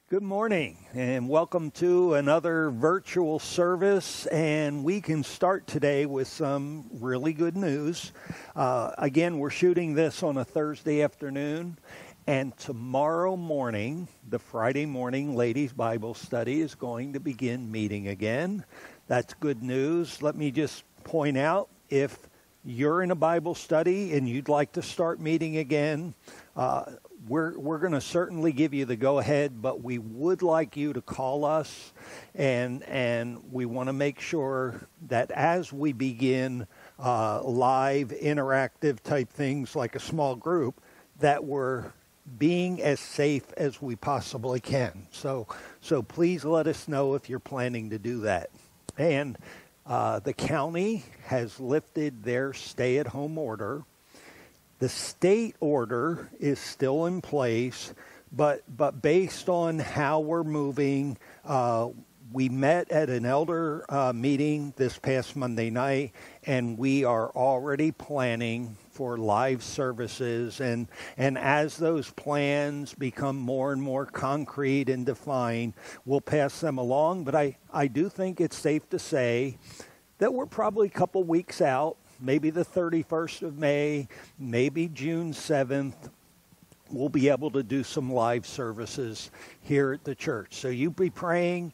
Good morning and welcome to another virtual service, and we can start today with some really good news. Again, we're shooting this on a Thursday afternoon, and tomorrow morning, the Friday morning ladies' Bible study is going to begin meeting again. That's good news. Let me just point out, if you're in a Bible study and you'd like to start meeting again, we're going to certainly give you the go-ahead, but we would like you to call us, and we want to make sure that as we begin live, interactive type things like a small group, that we're being as safe as we possibly can. So please let us know if you're planning to do that. And the county has lifted their stay-at-home order. The state order is still in place, but based on how we're moving, we met at an elder meeting this past Monday night, and we are already planning for live services. And as those plans become more and more concrete and defined, we'll pass them along. But I do think it's safe to say that we're probably a couple weeks out. Maybe the 31st of May, maybe June 7th, we'll be able to do some live services here at the church. So you be praying,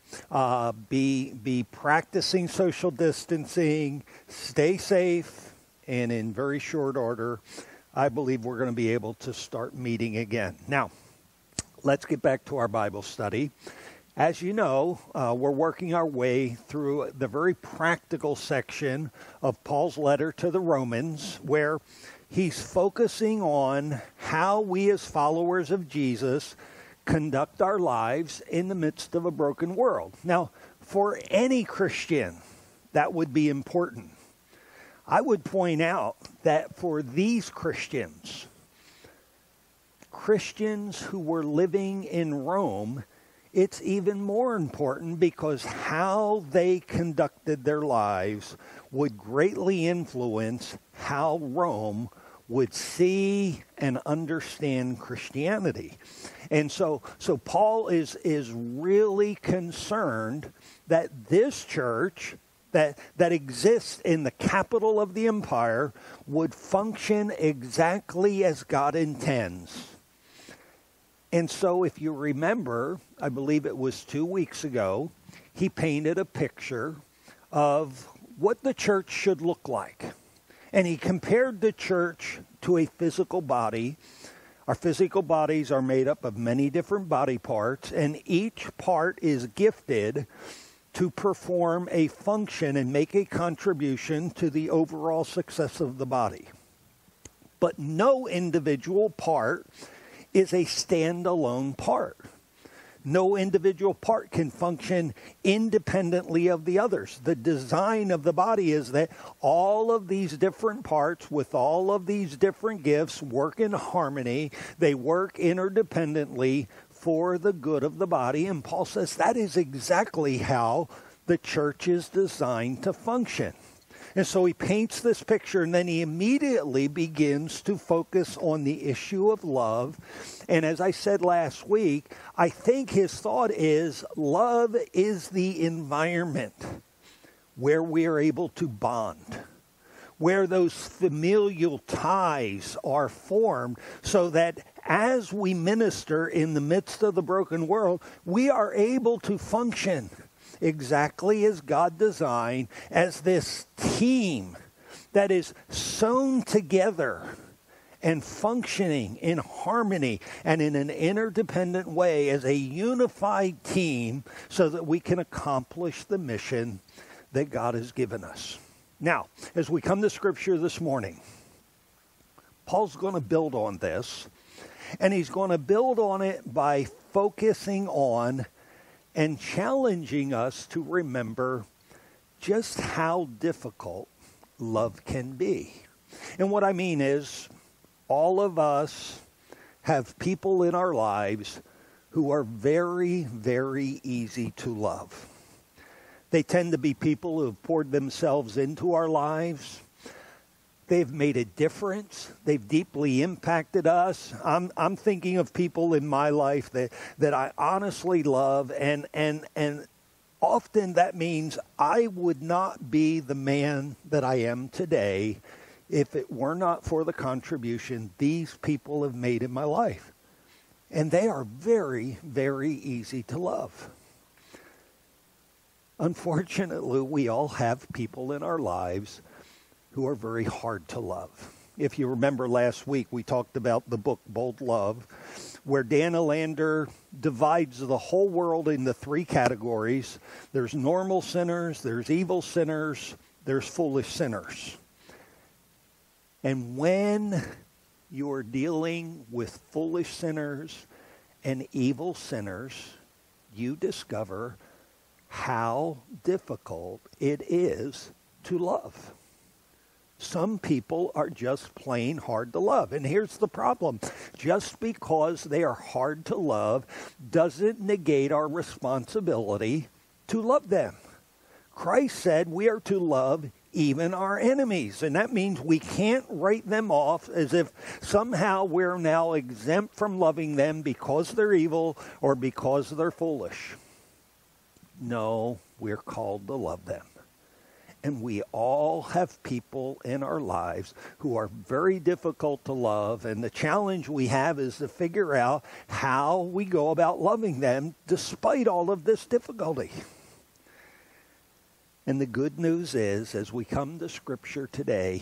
be practicing social distancing, stay safe, and in very short order, I believe we're going to be able to start meeting again. Now, let's get back to our Bible study. As you know, we're working our way through the very practical section of Paul's letter to the Romans, where he's focusing on how we as followers of Jesus conduct our lives in the midst of a broken world. Now, for any Christian, that would be important. I would point out that for these Christians who were living in Rome, it's even more important because how they conducted their lives would greatly influence how Rome would see and understand Christianity. And so Paul is really concerned that this church that exists in the capital of the empire would function exactly as God intends. And so if you remember, I believe it was 2 weeks ago, he painted a picture of what the church should look like. And he compared the church to a physical body. Our physical bodies are made up of many different body parts, and each part is gifted to perform a function and make a contribution to the overall success of the body. But no individual part is a standalone part. No individual part can function independently of the others. The design of the body is that all of these different parts with all of these different gifts work in harmony. They work interdependently for the good of the body. And Paul says that is exactly how the church is designed to function. And so he paints this picture, and then he immediately begins to focus on the issue of love. And as I said last week, I think his thought is love is the environment where we are able to bond, where those familial ties are formed, so that as we minister in the midst of the broken world, we are able to function exactly as God designed, as this team that is sewn together and functioning in harmony and in an interdependent way as a unified team, so that we can accomplish the mission that God has given us. Now, as we come to Scripture this morning, Paul's going to build on this, and he's going to build on it by focusing on and challenging us to remember just how difficult love can be. And what I mean is, all of us have people in our lives who are very, very easy to love. They tend to be people who have poured themselves into our lives. They've made a difference. They've deeply impacted us. I'm thinking of people in my life that I honestly love, and often that means I would not be the man that I am today if it were not for the contribution these people have made in my life. And they are very, very easy to love. Unfortunately, we all have people in our lives who are very hard to love. If you remember last week, we talked about the book Bold Love, where Dan Allender divides the whole world into three categories. There's normal sinners, there's evil sinners, there's foolish sinners. And when you're dealing with foolish sinners and evil sinners, you discover how difficult it is to love. Some people are just plain hard to love. And here's the problem. Just because they are hard to love doesn't negate our responsibility to love them. Christ said we are to love even our enemies. And that means we can't write them off as if somehow we're now exempt from loving them because they're evil or because they're foolish. No, we're called to love them. And we all have people in our lives who are very difficult to love. And the challenge we have is to figure out how we go about loving them despite all of this difficulty. And the good news is, as we come to Scripture today,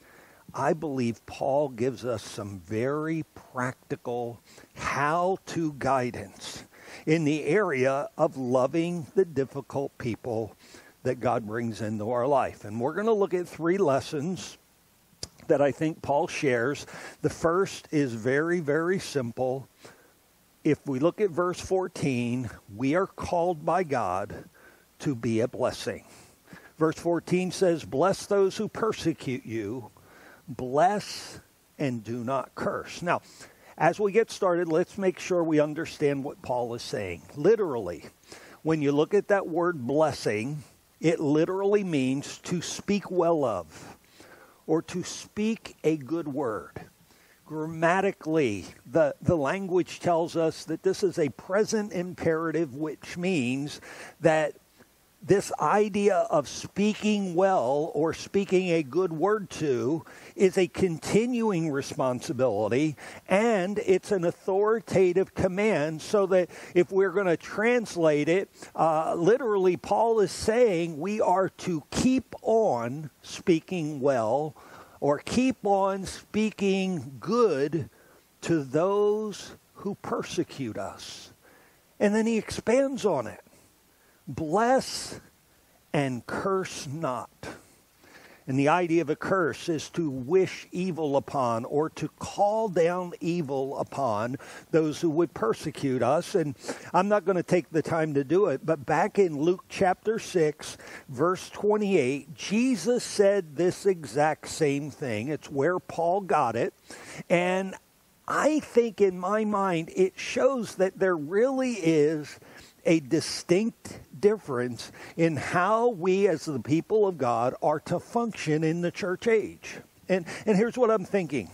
I believe Paul gives us some very practical how-to guidance in the area of loving the difficult people that God brings into our life. And we're going to look at three lessons that I think Paul shares. The first is very, very simple. If we look at verse 14, we are called by God to be a blessing. Verse 14 says, "Bless those who persecute you. Bless and do not curse." Now, as we get started, let's make sure we understand what Paul is saying. Literally, when you look at that word blessing, it literally means to speak well of or to speak a good word. Grammatically, the language tells us that this is a present imperative, which means that this idea of speaking well or speaking a good word to is a continuing responsibility, and it's an authoritative command, so that if we're going to translate it, literally Paul is saying we are to keep on speaking well or keep on speaking good to those who persecute us. And then he expands on it. Bless and curse not. And the idea of a curse is to wish evil upon or to call down evil upon those who would persecute us. And I'm not going to take the time to do it, but back in Luke chapter 6, verse 28, Jesus said this exact same thing. It's where Paul got it. And I think in my mind it shows that there really is a distinct difference in how we as the people of God are to function in the church age. And here's what I'm thinking.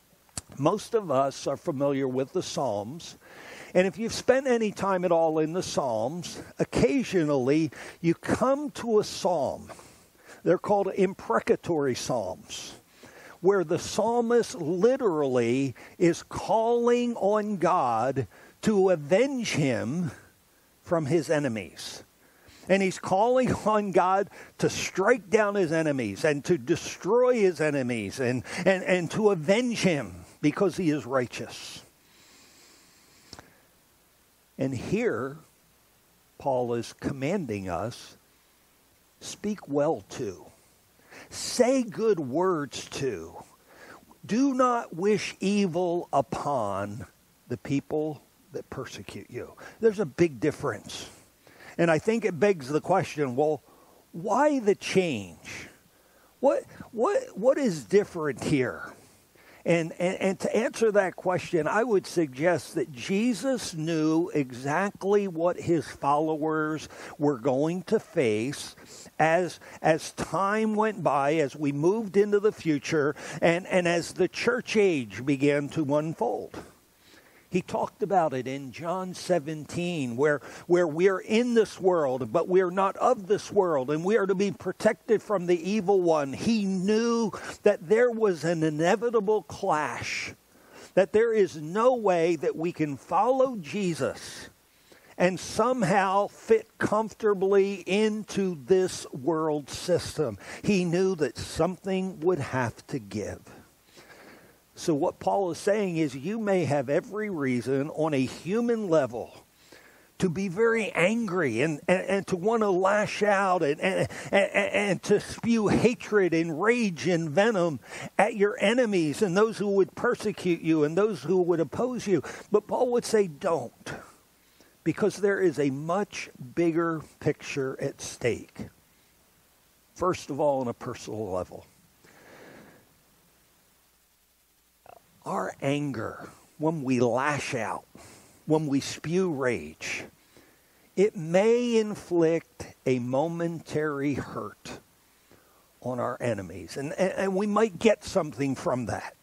Most of us are familiar with the Psalms. And if you've spent any time at all in the Psalms, occasionally you come to a psalm. They're called imprecatory psalms, where the psalmist literally is calling on God to avenge him from his enemies. And he's calling on God to strike down his enemies and to destroy his enemies and to avenge him because he is righteous. And here, Paul is commanding us, speak well to, say good words to, do not wish evil upon the people that persecute you. There's a big difference. And I think it begs the question, well, why the change? What is different here? And to answer that question, I would suggest that Jesus knew exactly what his followers were going to face as time went by, as we moved into the future, and as the church age began to unfold. He talked about it in John 17, where we're in this world, but we're not of this world, and we are to be protected from the evil one. He knew that there was an inevitable clash, that there is no way that we can follow Jesus and somehow fit comfortably into this world system. He knew that something would have to give. So what Paul is saying is you may have every reason on a human level to be very angry and to want to lash out and to spew hatred and rage and venom at your enemies and those who would persecute you and those who would oppose you. But Paul would say don't, because there is a much bigger picture at stake. First of all, on a personal level. Our anger, when we lash out, when we spew rage, it may inflict a momentary hurt on our enemies. And we might get something from that.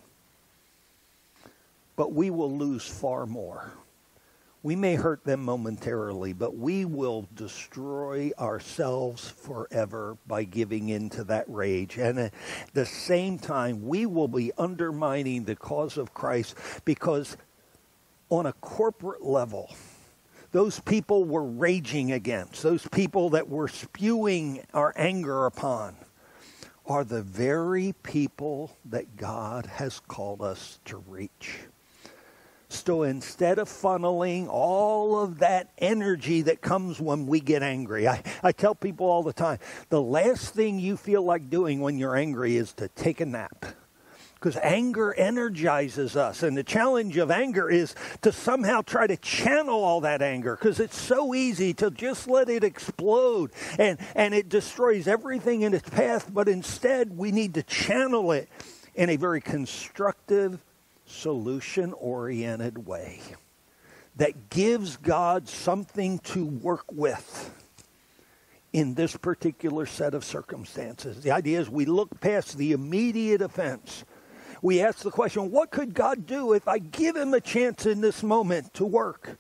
But we will lose far more. We may hurt them momentarily, but we will destroy ourselves forever by giving in to that rage. And at the same time, we will be undermining the cause of Christ, because on a corporate level, those people we're raging against, those people that we're spewing our anger upon, are the very people that God has called us to reach. So instead of funneling all of that energy that comes when we get angry, I tell people all the time, the last thing you feel like doing when you're angry is to take a nap. Because anger energizes us. And the challenge of anger is to somehow try to channel all that anger, because it's so easy to just let it explode. And it destroys everything in its path. But instead, we need to channel it in a very constructive, solution-oriented way that gives God something to work with in this particular set of circumstances. The idea is we look past the immediate offense. We ask the question, what could God do if I give him a chance in this moment to work?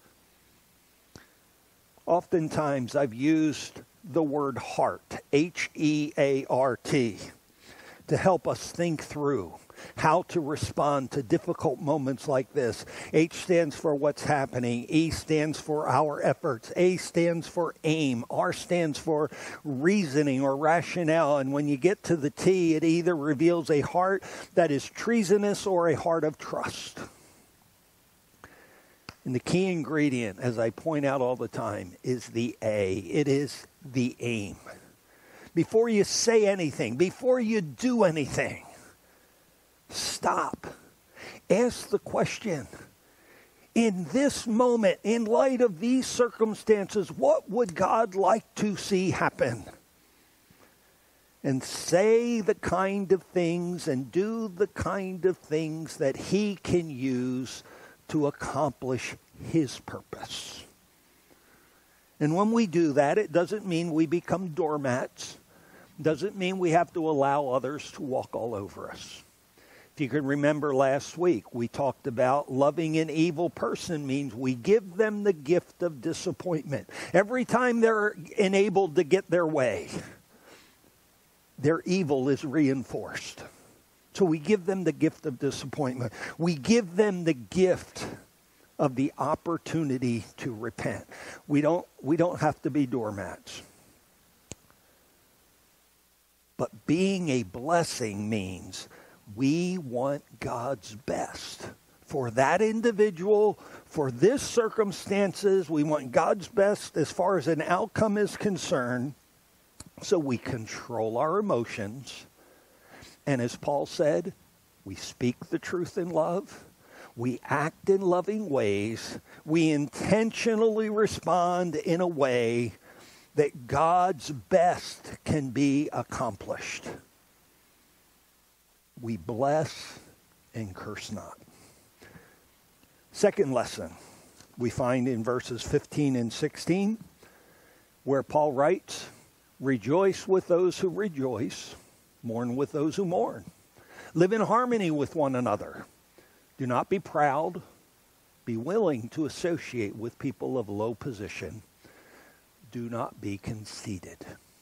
Oftentimes I've used the word heart, H-E-A-R-T, to help us think through how to respond to difficult moments like this. H stands for what's happening. E stands for our efforts. A stands for aim. R stands for reasoning or rationale. And when you get to the T, it either reveals a heart that is treasonous or a heart of trust. And the key ingredient, as I point out all the time, is the A. It is the aim. Before you say anything, before you do anything, stop. Ask the question, in this moment, in light of these circumstances, what would God like to see happen? And say the kind of things and do the kind of things that he can use to accomplish his purpose. And when we do that, it doesn't mean we become doormats. Doesn't mean we have to allow others to walk all over us. If you can remember last week, we talked about loving an evil person means we give them the gift of disappointment. Every time they're enabled to get their way, their evil is reinforced. So we give them the gift of disappointment. We give them the gift of the opportunity to repent. We don't have to be doormats. But being a blessing means we want God's best for that individual, for this circumstances. We want God's best as far as an outcome is concerned. So we control our emotions. And as Paul said, we speak the truth in love. We act in loving ways. We intentionally respond in a way that God's best can be accomplished. We bless and curse not. Second lesson we find in verses 15 and 16, where Paul writes, rejoice with those who rejoice, mourn with those who mourn. Live in harmony with one another. Do not be proud. Be willing to associate with people of low position. Do not be conceited.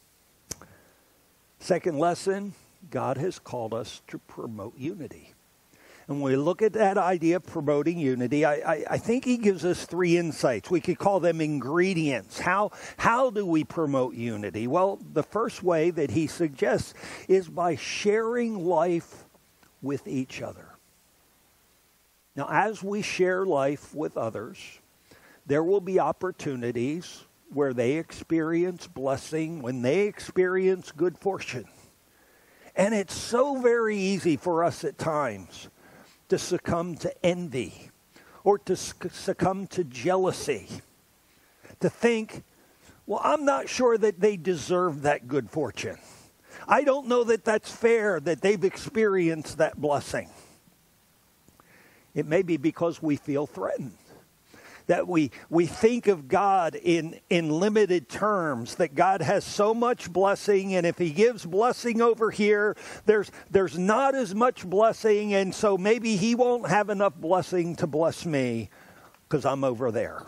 Second lesson, God has called us to promote unity. And when we look at that idea of promoting unity, I think he gives us three insights. We could call them ingredients. How do we promote unity? Well, the first way that he suggests is by sharing life with each other. Now, as we share life with others, there will be opportunities where they experience blessing, when they experience good fortune. And it's so very easy for us at times to succumb to envy or to succumb to jealousy, to think, well, I'm not sure that they deserve that good fortune. I don't know that that's fair that they've experienced that blessing. It may be because we feel threatened, that we think of God in limited terms, that God has so much blessing, and if he gives blessing over here, there's not as much blessing, and so maybe he won't have enough blessing to bless me because I'm over there.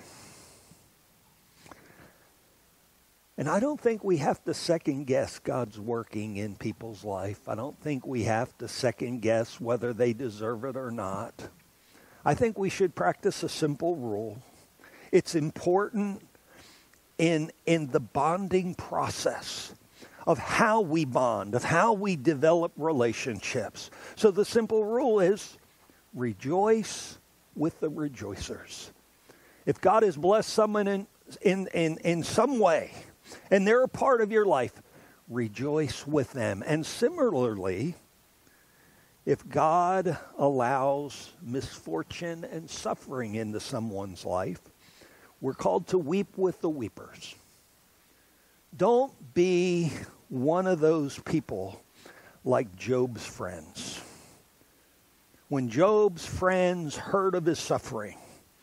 And I don't think we have to second guess God's working in people's life. I don't think we have to second guess whether they deserve it or not. I think we should practice a simple rule. It's important in the bonding process of how we bond, of how we develop relationships. So the simple rule is rejoice with the rejoicers. If God has blessed someone in some way, and they're a part of your life, rejoice with them. And similarly, if God allows misfortune and suffering into someone's life, we're called to weep with the weepers. Don't be one of those people like Job's friends. When Job's friends heard of his suffering,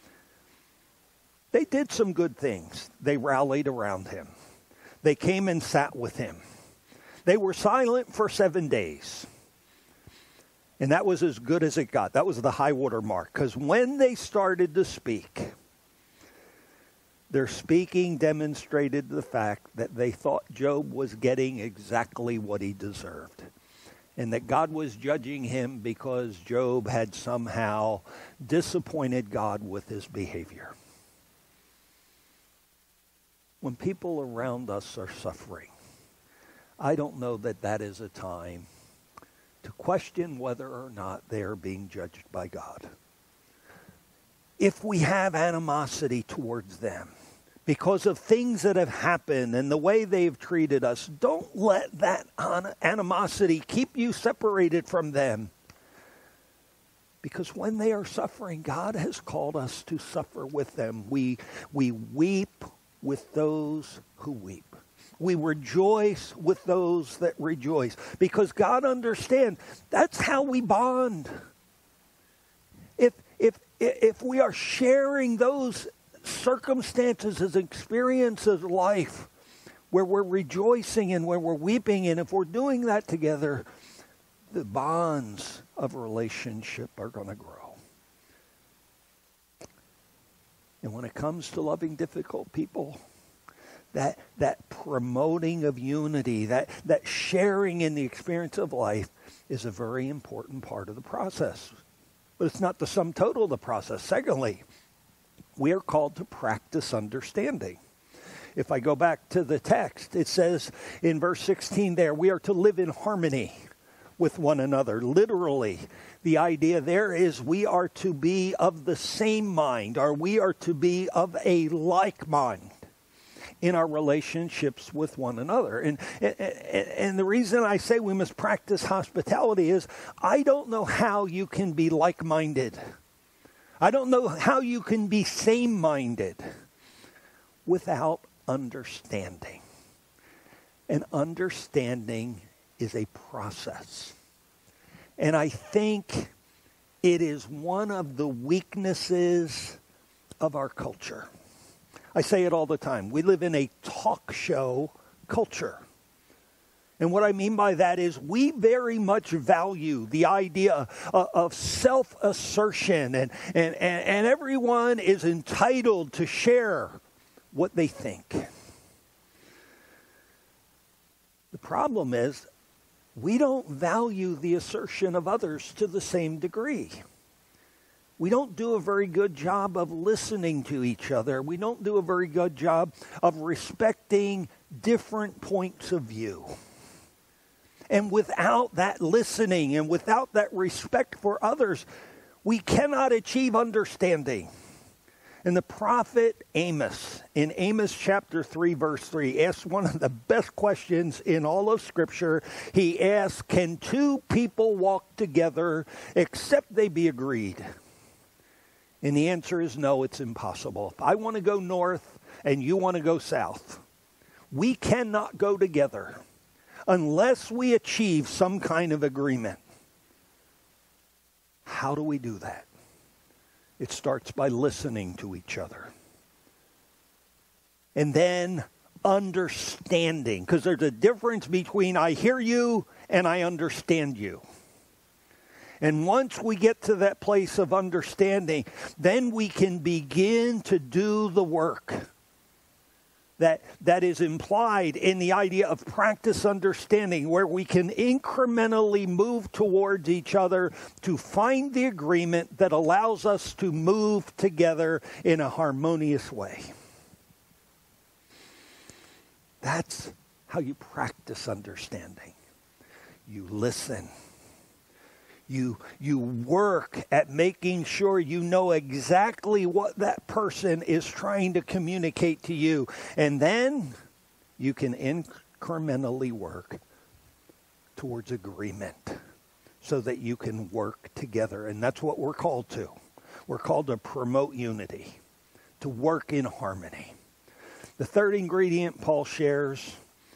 they did some good things. They rallied around him. They came and sat with him. They were silent for 7 days. And that was as good as it got. That was the high water mark. Because when they started to speak, their speaking demonstrated the fact that they thought Job was getting exactly what he deserved. And that God was judging him because Job had somehow disappointed God with his behavior. When people around us are suffering, I don't know that that is a time to question whether or not they are being judged by God. If we have animosity towards them because of things that have happened and the way they've treated us, don't let that animosity keep you separated from them. Because when they are suffering, God has called us to suffer with them. We weep with those who weep. We rejoice with those that rejoice. Because God understands that's how we bond. If we are sharing those circumstances as experiences of life where we're rejoicing and where we're weeping, and if we're doing that together, the bonds of relationship are going to grow. And when it comes to loving difficult people, that promoting of unity, that sharing in the experience of life is a very important part of the process. But it's not the sum total of the process. Secondly, we are called to practice understanding. If I go back to the text, it says in verse 16 there, we are to live in harmony with one another. Literally, the idea there is we are to be of the same mind, or we are to be of a like mind in our relationships with one another. And the reason I say we must practice hospitality is I don't know how you can be like-minded. I don't know how you can be same-minded without understanding. And understanding is a process. And I think it is one of the weaknesses of our culture. I say it all the time. We live in a talk show culture. And what I mean by that is we very much value the idea of self-assertion, and everyone is entitled to share what they think. The problem is we don't value the assertion of others to the same degree. We don't do a very good job of listening to each other. We don't do a very good job of respecting different points of view. And without that listening and without that respect for others, we cannot achieve understanding. And the prophet Amos, in Amos chapter 3, verse 3, asks one of the best questions in all of Scripture. He asks, can two people walk together except they be agreed? And the answer is no, it's impossible. If I want to go north and you want to go south, we cannot go together unless we achieve some kind of agreement. How do we do that? It starts by listening to each other. And then understanding, because there's a difference between I hear you and I understand you. And once we get to that place of understanding, then we can begin to do the work that is implied in the idea of practice understanding, where we can incrementally move towards each other to find the agreement that allows us to move together in a harmonious way. That's how you practice understanding. You listen. You work at making sure you know exactly what that person is trying to communicate to you. And then you can incrementally work towards agreement so that you can work together. And that's what we're called to. We're called to promote unity, to work in harmony. The third ingredient Paul shares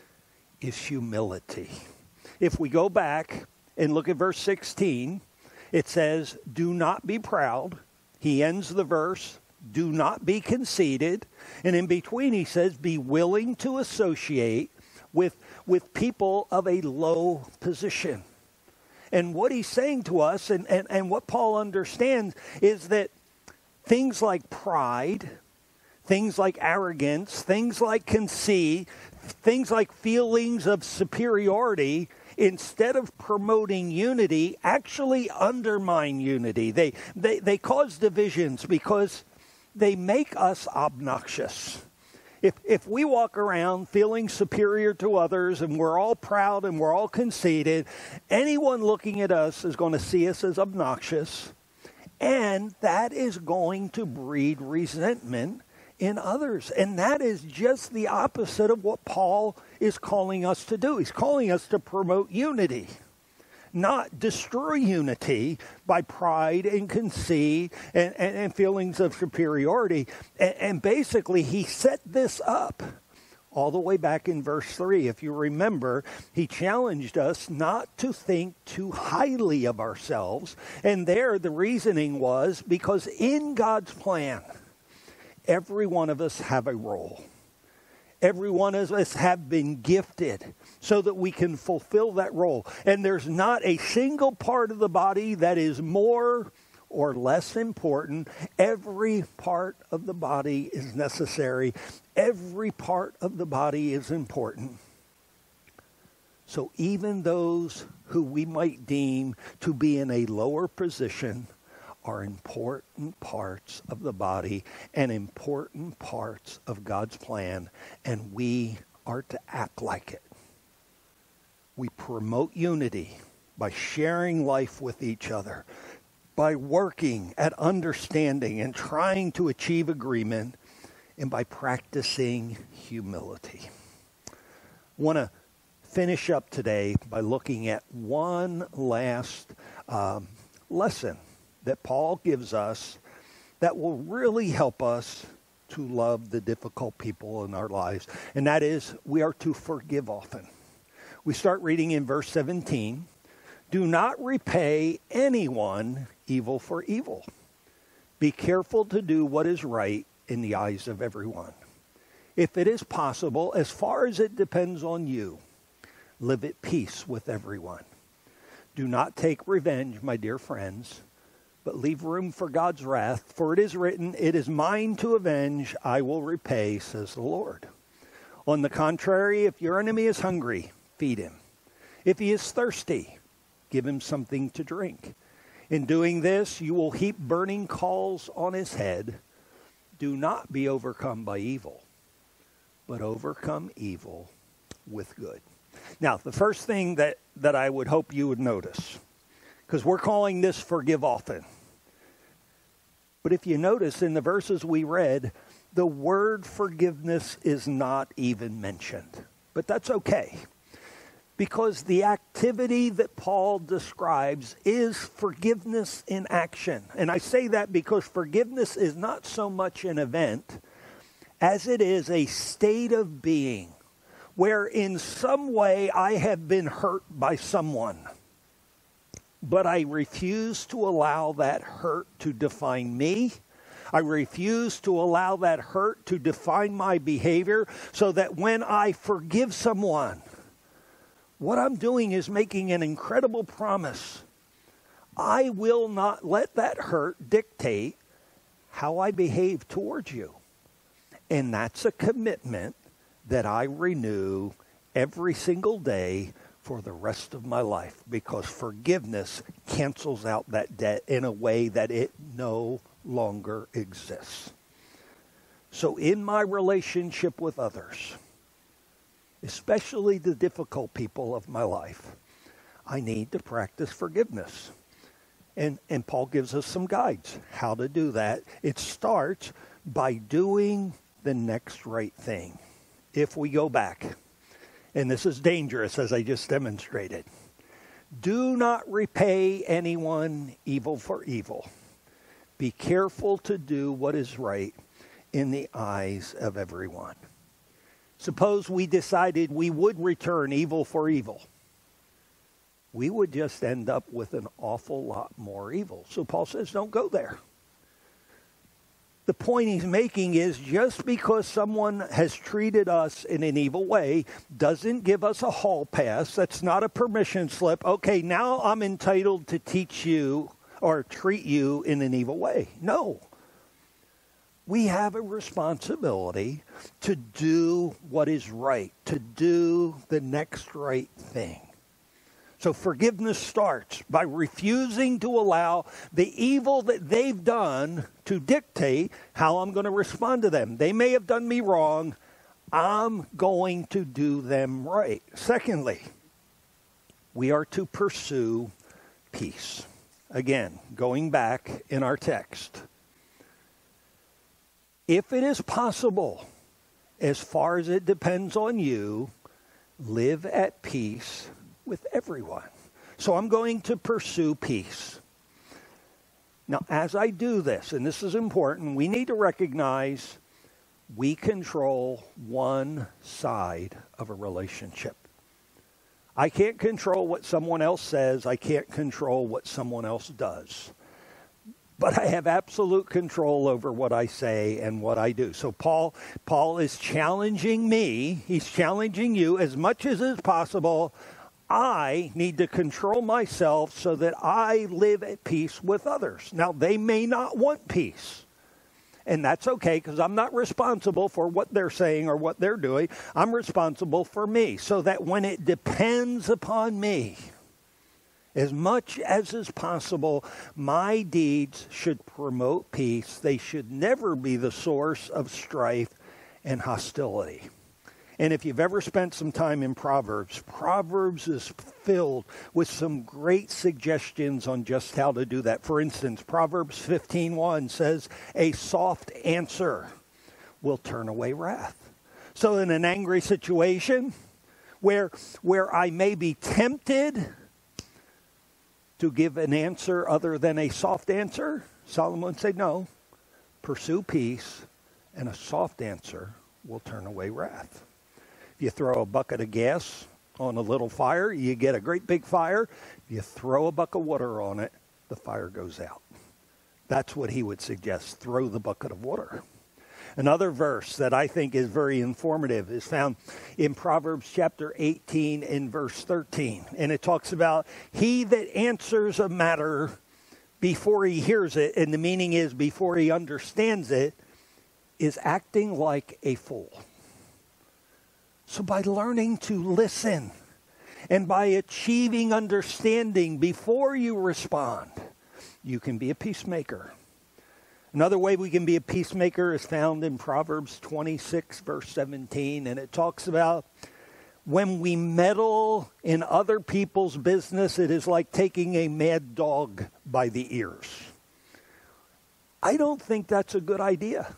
is humility. If we go back and look at verse 16, it says, do not be proud. He ends the verse, do not be conceited. And in between he says, be willing to associate with people of a low position. And what he's saying to us, and what Paul understands, is that things like pride, things like arrogance, things like conceit, things like feelings of superiority, instead of promoting unity, actually undermine unity. They cause divisions because they make us obnoxious. If we walk around feeling superior to others and we're all proud and we're all conceited, anyone looking at us is going to see us as obnoxious, and that is going to breed resentment in others. And that is just the opposite of what Paul is calling us to do. He's calling us to promote unity, not destroy unity by pride and conceit and feelings of superiority. And basically, he set this up all the way back in verse 3. If you remember, he challenged us not to think too highly of ourselves. And there, the reasoning was because in God's plan, every one of us have a role. Every one of us have been gifted so that we can fulfill that role. And there's not a single part of the body that is more or less important. Every part of the body is necessary. Every part of the body is important. So even those who we might deem to be in a lower position are important parts of the body and important parts of God's plan, and we are to act like it. We promote unity by sharing life with each other, by working at understanding and trying to achieve agreement, and by practicing humility. I want to finish up today by looking at one last lesson that Paul gives us that will really help us to love the difficult people in our lives. And that is, we are to forgive often. We start reading in verse 17. Do not repay anyone evil for evil. Be careful to do what is right in the eyes of everyone. If it is possible, as far as it depends on you, live at peace with everyone. Do not take revenge, my dear friends, but leave room for God's wrath, for it is written, "It is mine to avenge, I will repay," says the Lord. On the contrary, if your enemy is hungry, feed him. If he is thirsty, give him something to drink. In doing this, you will heap burning coals on his head. Do not be overcome by evil, but overcome evil with good. Now, the first thing that I would hope you would notice, because we're calling this forgive often. But if you notice in the verses we read, the word forgiveness is not even mentioned. But that's okay, because the activity that Paul describes is forgiveness in action. And I say that because forgiveness is not so much an event as it is a state of being, where in some way I have been hurt by someone, but I refuse to allow that hurt to define me. I refuse to allow that hurt to define my behavior, so that when I forgive someone, what I'm doing is making an incredible promise. I will not let that hurt dictate how I behave towards you. And that's a commitment that I renew every single day for the rest of my life, because forgiveness cancels out that debt in a way that it no longer exists. So in my relationship with others, especially the difficult people of my life, I need to practice forgiveness. And Paul gives us some guides how to do that. It starts by doing the next right thing. If we go back, and this is dangerous as I just demonstrated, do not repay anyone evil for evil. Be careful to do what is right in the eyes of everyone. Suppose we decided we would return evil for evil. We would just end up with an awful lot more evil. So Paul says, don't go there. The point he's making is, just because someone has treated us in an evil way doesn't give us a hall pass. That's not a permission slip. Okay, now I'm entitled to teach you or treat you in an evil way. No. We have a responsibility to do what is right, to do the next right thing. So forgiveness starts by refusing to allow the evil that they've done to dictate how I'm going to respond to them. They may have done me wrong. I'm going to do them right. Secondly, we are to pursue peace. Again, going back in our text. If it is possible, as far as it depends on you, live at peace with everyone. So I'm going to pursue peace. Now, as I do this, and this is important, we need to recognize we control one side of a relationship. I can't control what someone else says. I can't control what someone else does. But I have absolute control over what I say and what I do. So Paul is challenging me. He's challenging you as much as is possible. I need to control myself so that I live at peace with others. Now, they may not want peace. And that's okay, because I'm not responsible for what they're saying or what they're doing. I'm responsible for me, so that when it depends upon me, as much as is possible, my deeds should promote peace. They should never be the source of strife and hostility. And if you've ever spent some time in Proverbs, Proverbs is filled with some great suggestions on just how to do that. For instance, Proverbs 15:1 says, a soft answer will turn away wrath. So in an angry situation where I may be tempted to give an answer other than a soft answer, Solomon said, no, pursue peace, and a soft answer will turn away wrath. You throw a bucket of gas on a little fire. You get a great big fire. You throw a bucket of water on it, the fire goes out. That's what he would suggest. Throw the bucket of water. Another verse that I think is very informative is found in Proverbs chapter 18 and verse 13. And it talks about he that answers a matter before he hears it, and the meaning is before he understands it, is acting like a fool. So by learning to listen and by achieving understanding before you respond, you can be a peacemaker. Another way we can be a peacemaker is found in Proverbs 26, verse 17, and it talks about when we meddle in other people's business, it is like taking a mad dog by the ears. I don't think that's a good idea.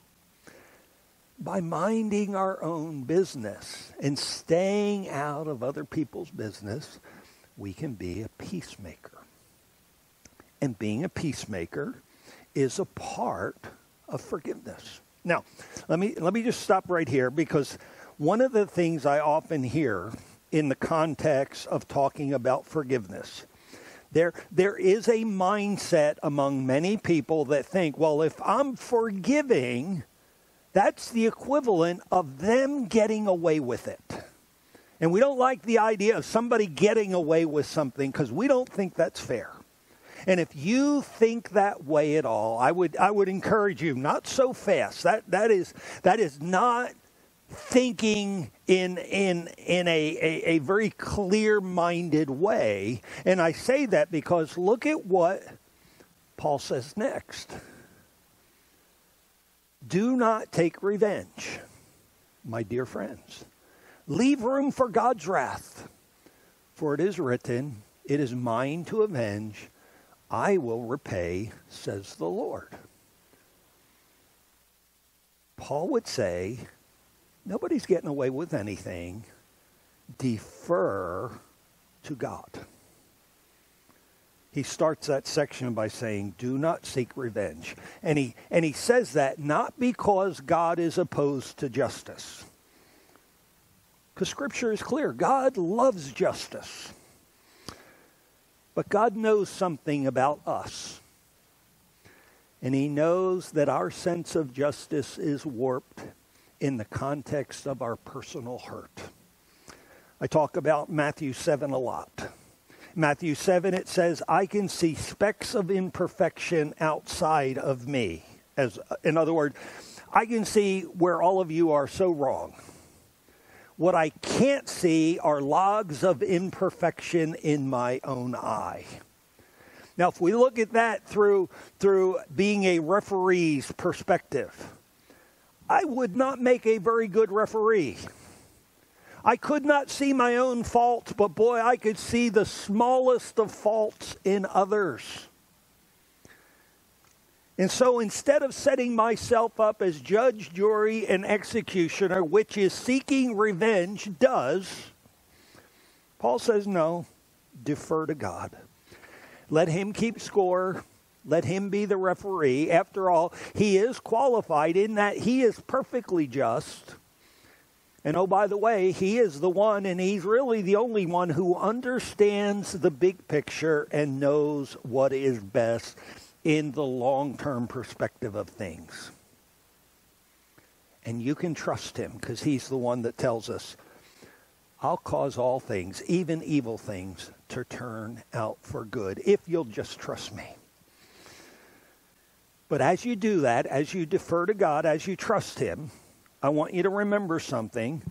By minding our own business and staying out of other people's business, we can be a peacemaker. And being a peacemaker is a part of forgiveness. Now, let me just stop right here, because one of the things I often hear in the context of talking about forgiveness, there is a mindset among many people that think, well, if I'm forgiving, that's the equivalent of them getting away with it. And we don't like the idea of somebody getting away with something because we don't think that's fair. And if you think that way at all, I would encourage you, not so fast. That is not thinking in a very clear-minded way. And I say that because look at what Paul says next. Do not take revenge, my dear friends. Leave room for God's wrath. For it is written, it is mine to avenge. I will repay, says the Lord. Paul would say, nobody's getting away with anything. Defer to God. He starts that section by saying, do not seek revenge. And he says that not because God is opposed to justice. Because Scripture is clear. God loves justice. But God knows something about us. And he knows that our sense of justice is warped in the context of our personal hurt. I talk about Matthew 7 a lot. Matthew 7, it says, I can see specks of imperfection outside of me. In other words, I can see where all of you are so wrong. What I can't see are logs of imperfection in my own eye. Now, if we look at that through being a referee's perspective, I would not make a very good referee. I could not see my own faults, but boy, I could see the smallest of faults in others. And so instead of setting myself up as judge, jury, and executioner, which is seeking revenge does, Paul says, no, defer to God. Let him keep score. Let him be the referee. After all, he is qualified in that he is perfectly just. And oh, by the way, he is the one, and he's really the only one who understands the big picture and knows what is best in the long-term perspective of things. And you can trust him because he's the one that tells us, I'll cause all things, even evil things, to turn out for good if you'll just trust me. But as you do that, as you defer to God, as you trust him, I want you to remember something.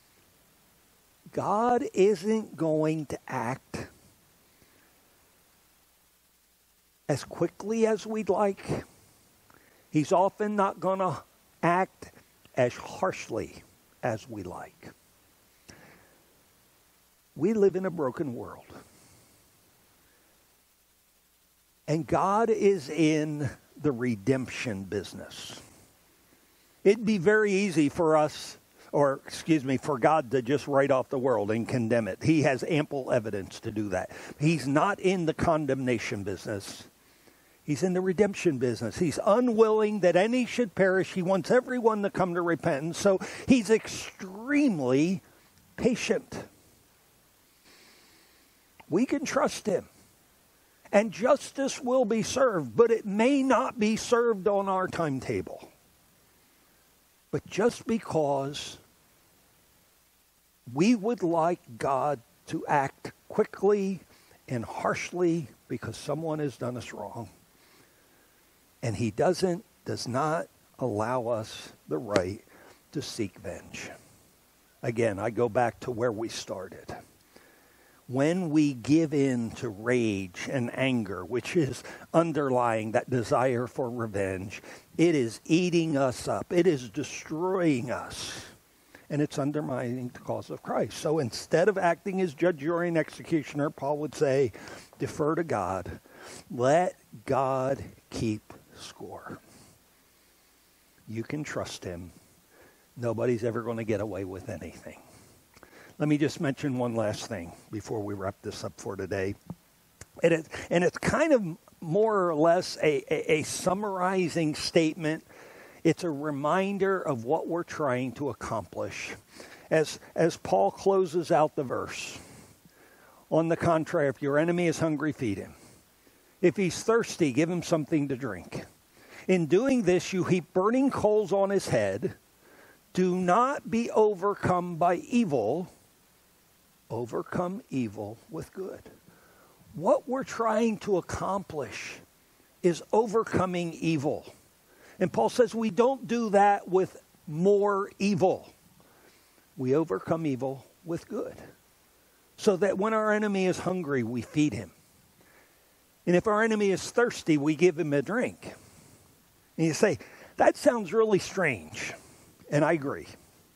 God isn't going to act as quickly as we'd like. He's often not going to act as harshly as we like. We live in a broken world. And God is in the redemption business. It'd be very easy for us, for God to just write off the world and condemn it. He has ample evidence to do that. He's not in the condemnation business. He's in the redemption business. He's unwilling that any should perish. He wants everyone to come to repentance. So he's extremely patient. We can trust him. And justice will be served, but it may not be served on our timetable. But just because we would like God to act quickly and harshly because someone has done us wrong, and he does not allow us the right to seek vengeance. Again, I go back to where we started. When we give in to rage and anger, which is underlying that desire for revenge, it is eating us up. It is destroying us. And it's undermining the cause of Christ. So instead of acting as judge, jury, and executioner, Paul would say, defer to God. Let God keep score. You can trust him. Nobody's ever going to get away with anything. Let me just mention one last thing before we wrap this up for today. And it's kind of more or less a summarizing statement. It's a reminder of what we're trying to accomplish. As Paul closes out the verse, on the contrary, if your enemy is hungry, feed him. If he's thirsty, give him something to drink. In doing this, you heap burning coals on his head. Do not be overcome by evil. Overcome evil with good. What we're trying to accomplish is overcoming evil. And Paul says we don't do that with more evil. We overcome evil with good. So that when our enemy is hungry, we feed him. And if our enemy is thirsty, we give him a drink. And you say, that sounds really strange. And I agree.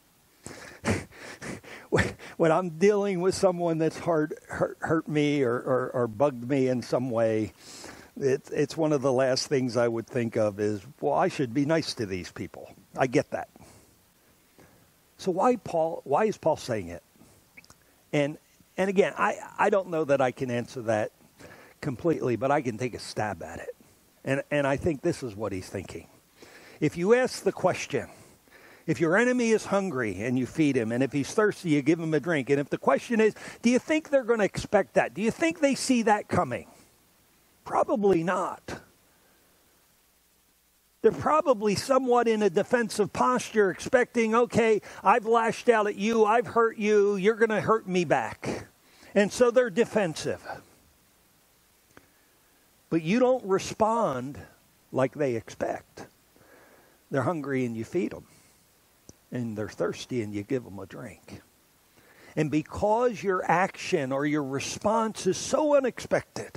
When I'm dealing with someone that's hurt me or bugged me in some way, it's one of the last things I would think of is, well, I should be nice to these people. I get that. So why is Paul saying it? And again, I don't know that I can answer that completely, but I can take a stab at it. And I think this is what he's thinking. If you ask the question, if your enemy is hungry and you feed him, and if he's thirsty, you give him a drink. And if the question is, do you think they're going to expect that? Do you think they see that coming? Probably not. They're probably somewhat in a defensive posture, expecting, okay, I've lashed out at you, I've hurt you, you're going to hurt me back. And so they're defensive. But you don't respond like they expect. They're hungry and you feed them. And they're thirsty and you give them a drink. And because your action or your response is so unexpected,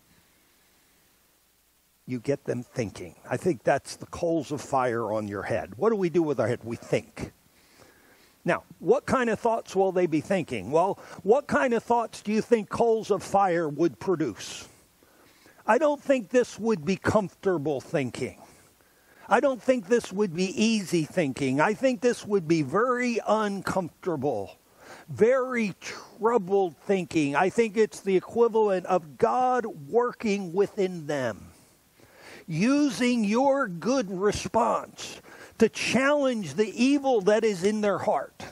you get them thinking. I think that's the coals of fire on your head. What do we do with our head? We think. Now, what kind of thoughts will they be thinking? Well, what kind of thoughts do you think coals of fire would produce? I don't think this would be comfortable thinking. I don't think this would be easy thinking. I think this would be very uncomfortable, very troubled thinking. I think it's the equivalent of God working within them, using your good response to challenge the evil that is in their heart.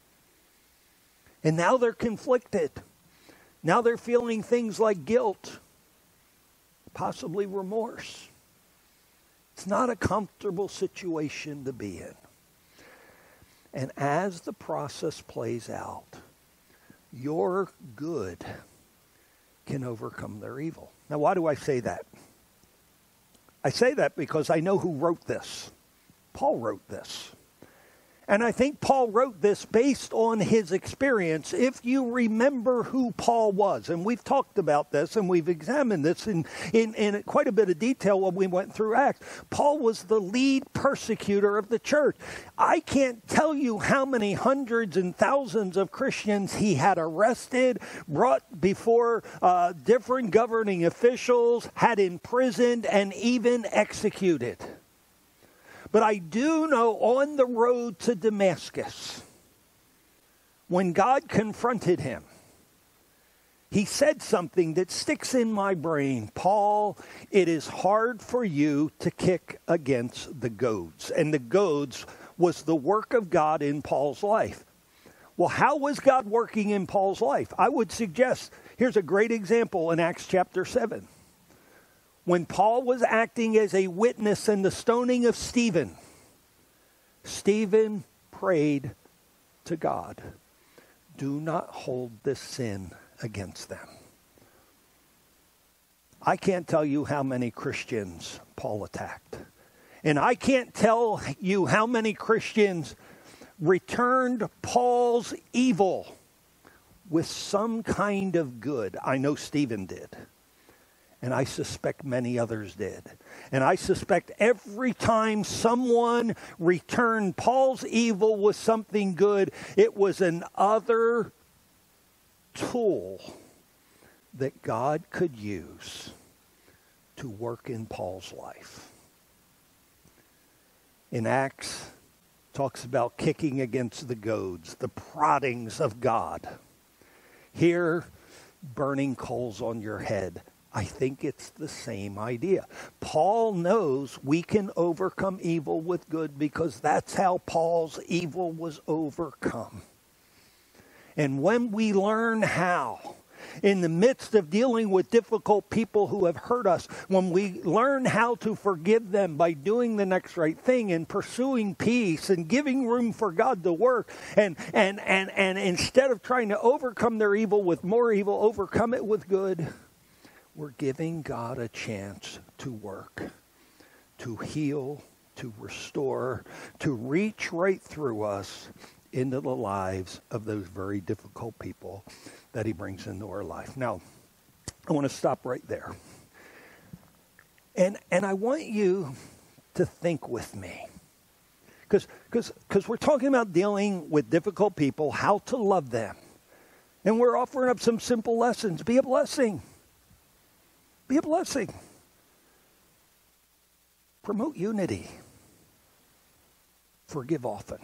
And now they're conflicted. Now they're feeling things like guilt, possibly remorse. It's not a comfortable situation to be in. And as the process plays out, your good can overcome their evil. Now, why do I say that? I say that because I know who wrote this. Paul wrote this. And I think Paul wrote this based on his experience. If you remember who Paul was, and we've talked about this and we've examined this in quite a bit of detail when we went through Acts. Paul was the lead persecutor of the church. I can't tell you how many hundreds and thousands of Christians he had arrested, brought before different governing officials, had imprisoned, and even executed. But I do know on the road to Damascus, when God confronted him, he said something that sticks in my brain. Paul, it is hard for you to kick against the goads. And the goads was the work of God in Paul's life. Well, how was God working in Paul's life? I would suggest Here's a great example in Acts chapter 7. When Paul was acting as a witness in the stoning of Stephen, Stephen prayed to God, do not hold this sin against them. I can't tell you how many Christians Paul attacked. And I can't tell you how many Christians returned Paul's evil with some kind of good. I know Stephen did. And I suspect many others did. And I suspect every time someone returned Paul's evil with something good, it was another tool that God could use to work in Paul's life. In Acts, talks about kicking against the goads, the proddings of God. Here, burning coals on your head. I think it's the same idea. Paul knows we can overcome evil with good because that's how Paul's evil was overcome. And when we learn how, in the midst of dealing with difficult people who have hurt us, when we learn how to forgive them by doing the next right thing and pursuing peace and giving room for God to work, and instead of trying to overcome their evil with more evil, overcome it with good, we're giving God a chance to work, to heal, to restore, to reach right through us into the lives of those very difficult people that he brings into our life. Now, I want to stop right there. And I want you to think with me. Because we're talking about dealing with difficult people, how to love them. And we're offering up some simple lessons. Be a blessing. Be a blessing. Promote unity. Forgive often.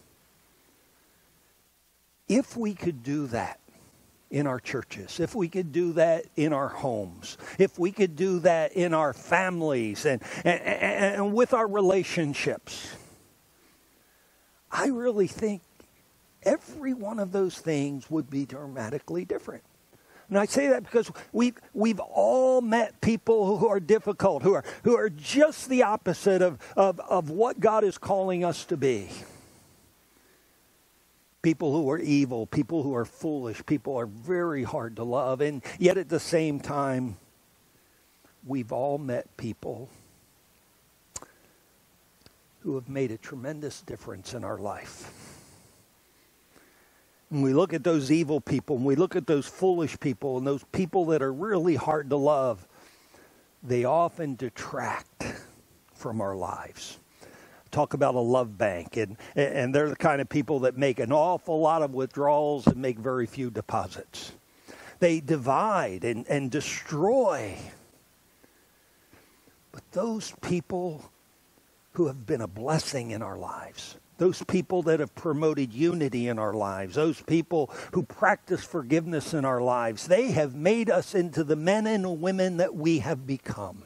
If we could do that in our churches, if we could do that in our homes, if we could do that in our families and with our relationships, I really think every one of those things would be dramatically different. And I say that because we've all met people who are difficult, who are just the opposite of what God is calling us to be. People who are evil, people who are foolish, people are very hard to love. And yet at the same time, we've all met people who have made a tremendous difference in our life. When we look at those evil people, and we look at those foolish people, and those people that are really hard to love, they often detract from our lives. Talk about a love bank, and they're the kind of people that make an awful lot of withdrawals and make very few deposits. They divide and destroy. But those people who have been a blessing in our lives, those people that have promoted unity in our lives, those people who practice forgiveness in our lives, they have made us into the men and women that we have become.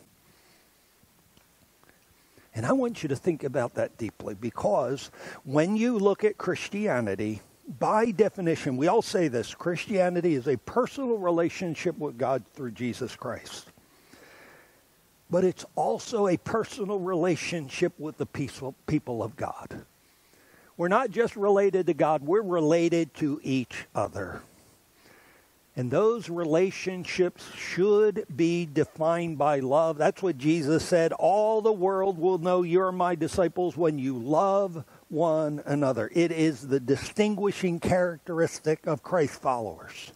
And I want you to think about that deeply, because when you look at Christianity, by definition, we all say this, Christianity is a personal relationship with God through Jesus Christ. But it's also a personal relationship with the peaceful people of God. We're not just related to God, we're related to each other. And those relationships should be defined by love. That's what Jesus said. All the world will know you're my disciples when you love one another. It is the distinguishing characteristic of Christ followers.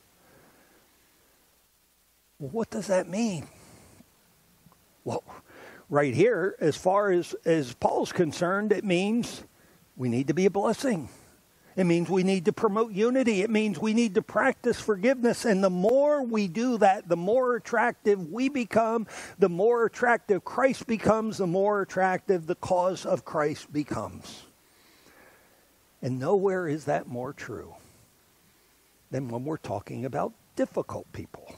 Well, what does that mean? Well, right here, as far as Paul's concerned, it means we need to be a blessing. It means we need to promote unity. It means we need to practice forgiveness. And the more we do that, the more attractive we become, the more attractive Christ becomes, the more attractive the cause of Christ becomes. And nowhere is that more true than when we're talking about difficult people.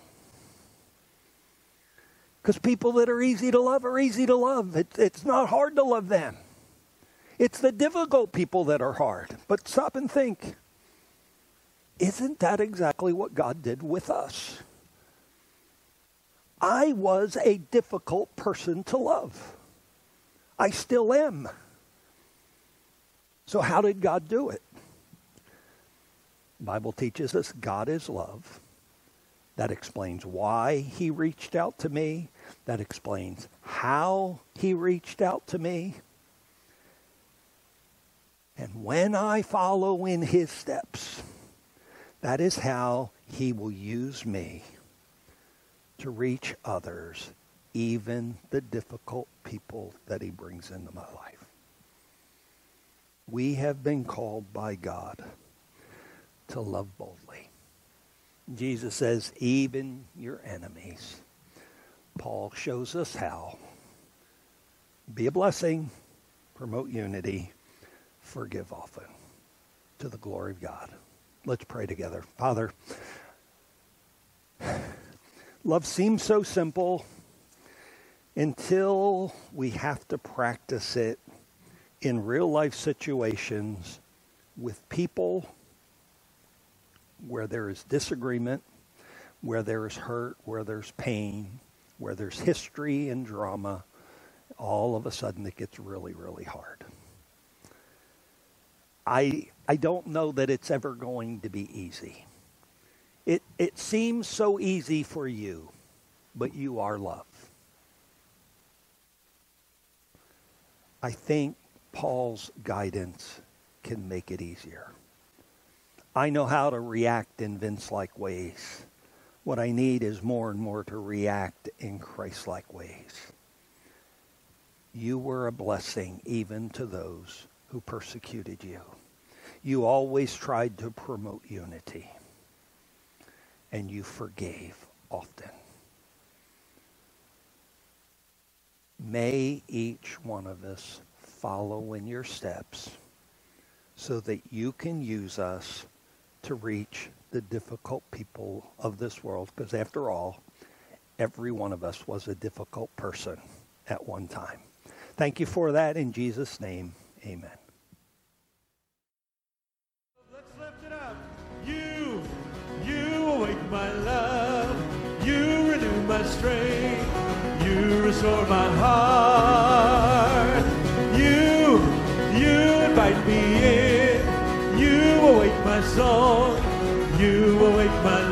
Because people that are easy to love are easy to love. It's not hard to love them. It's the difficult people that are hard. But stop and think. Isn't that exactly what God did with us? I was a difficult person to love. I still am. So how did God do it? The Bible teaches us God is love. That explains why he reached out to me. That explains how he reached out to me. And when I follow in his steps, that is how he will use me to reach others, even the difficult people that he brings into my life. We have been called by God to love boldly. Jesus says, even your enemies. Paul shows us how. Be a blessing, promote unity, forgive often, to the glory of God. Let's pray together. Father, love seems so simple until we have to practice it in real life situations with people where there is disagreement, where there is hurt, where there's pain, where there's history and drama. All of a sudden it gets really, really hard. I don't know that it's ever going to be easy. It seems so easy for you, but you are love. I think Paul's guidance can make it easier. I know how to react in Vince-like ways. What I need is more and more to react in Christ-like ways. You were a blessing even to those who persecuted you. You always tried to promote unity. And you forgave often. May each one of us follow in your steps so that you can use us to reach the difficult people of this world. Because after all, every one of us was a difficult person at one time. Thank you for that. In Jesus' name, amen. Let's lift it up. You awake my love. You renew my strength. You restore my heart. You invite me in. You awake my soul. You awake my